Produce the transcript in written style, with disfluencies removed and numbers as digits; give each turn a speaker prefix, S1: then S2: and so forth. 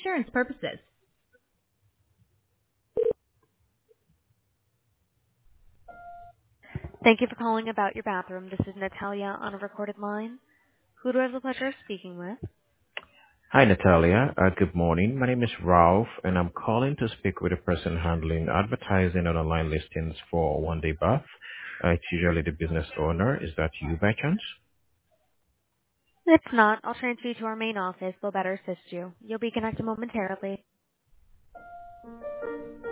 S1: insurance purposes.
S2: Thank you for calling about your bathroom. This is Natalia on a recorded line. Who do I have the pleasure of speaking with?
S3: Hi, Natalia. Good morning. My name is Ralph, and I'm calling to speak with the person handling advertising and online listings for One Day Bath. It's usually the business owner. Is that you by chance?
S2: If not, I'll transfer you to our main office. They'll better assist you. You'll be connected momentarily.